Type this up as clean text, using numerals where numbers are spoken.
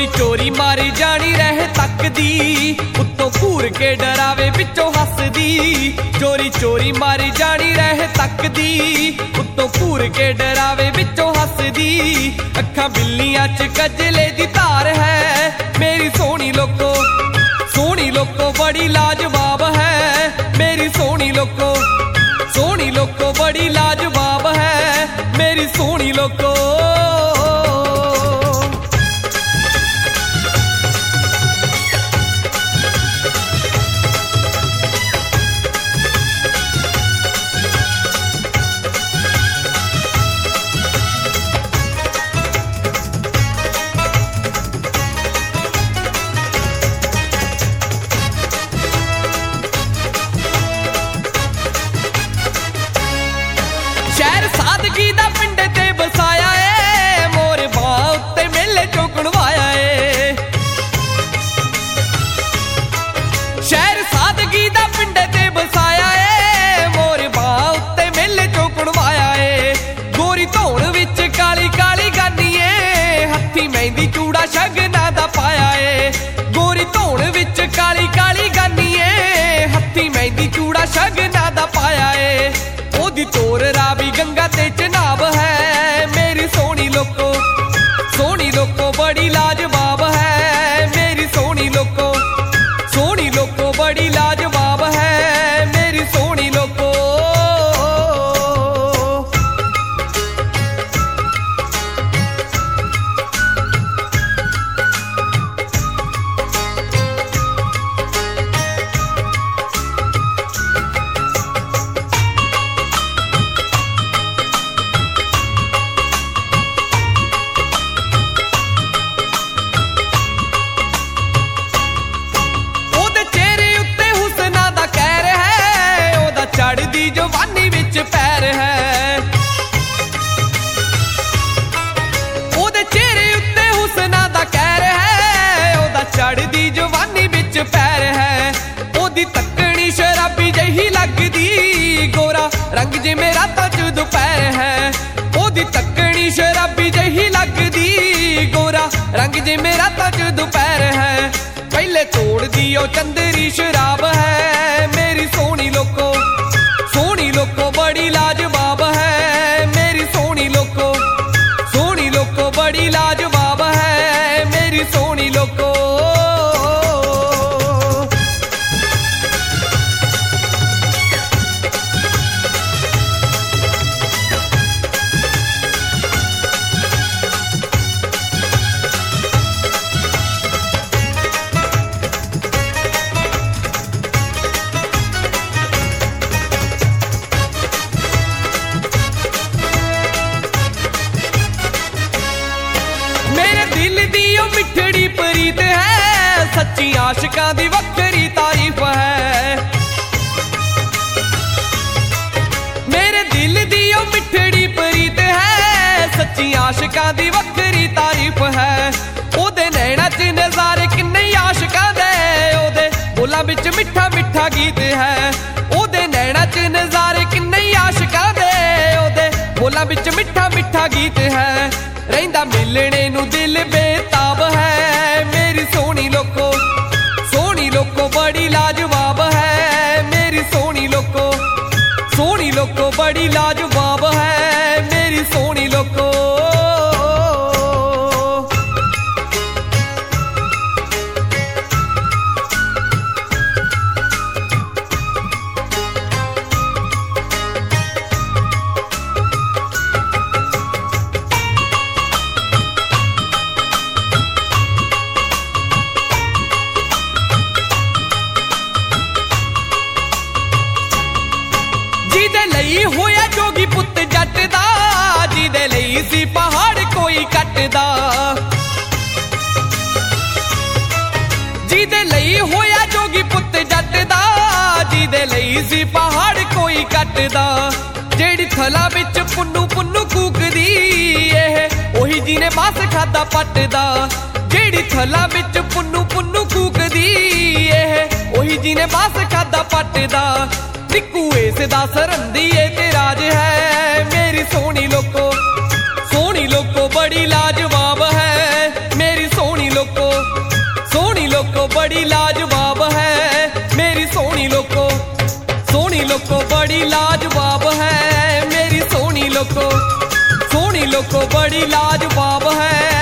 चोरी चोरी मारी जानी रह तकदी, उत्तों घूर के डरावे विचों हसदी। चोरी चोरी मारी जानी रह तकदी, उत्तों घूर के डरावे विचों हसदी। अखां बिल्लियां च कजले दी धार है, मेरी सोहनी लोको बड़ी लाजवाब है। मेरी सोहनी लोको बड़ी लाजवाब है। मेरी सोहनी लोको शहर सादगी दा पिंड ते बसाया है, मोर बां उत्ते मेले चों गुणवाया है। शहर सादगी दा पिंड ते बसाया है, मोर बां उत्ते मेले चों गुणवाया है। गोरी धौण विच काली काली गानीए, हत्थी मेहंदी चूड़ा शगना दा पाया है। गोरी धौण विच काली काली गानीए, हत्थी मेहंदी चूड़ा शगना दा पाया है। ओदी चोर रावी गंगा ते चनाब है, मेरी सोहनी लोको बड़ी लाजवाब है। मेरी सोहनी लोको बड़ी लाजवाब है। मेरी सोहनी लोको चढ़दी जवानी विच पैर है। ओदे चेहरे उत्ते हुस्ना दा कहर है, ओदा चढ़दी जवानी विच पैर है। ओदी तकनी शराबी जही लगदी, गोरा रंग जिवें रातां च दोपहर है। ओदी तकनी शराबी जही लगदी, गोरा रंग जिवें रातां च दोपहर है। पहले तोड़दी ओ चंदरी शराब है, मेरी सोहनी लोको बड़ी लाजवाब है। मेरी सोहनी लोको बड़ी लाजवाब है। मेरी सोहनी लोको मिठड़ी प्रीत है, सच्ची आशिकां दी वखरी तारीफ है। मेरे दिल दी ओ मिठड़ी प्रीत है, सच्ची आशिकां दी वखरी तारीफ है। ओदे नैना च नज़ारे किन्ने आशिकां दे, ओदे बोलां विच मिठा मिठा गीत है। ओदे नैना च नज़ारे किन्ने आशिकां दे, ओदे बोलां विच मिठा मिठा गीत है। रहिंदा मिलने नू दिल बेताब है, मेरी सोहनी लोको बड़ी लाजवाब है। मेरी सोहनी लोको बड़ी लाजवाब है। मेरी सोहनी लोको होया जोगी पुत जट दा, जिदे लई सी पहाड़ कोई कटदा। जिदे लई होया जोगी पुत जट दा, जिदे लई सी पहाड़ कोई कटदा। जेड़ी थला विच पुन्नू पुन्नू कूकदी, एह ओही जिने मास खादा पटदा। जेड़ी थला विच पुन्नू पुन्नू कूकदी, एह ओही जिने मास खादा पटदा। निक्कू इस दा सरंदी ते राज है, मेरी सोहनी लोको बड़ी लाजवाब है। मेरी सोहनी लोको बड़ी लाजवाब है, मेरी सोनी लोको बड़ी लाजवाब है।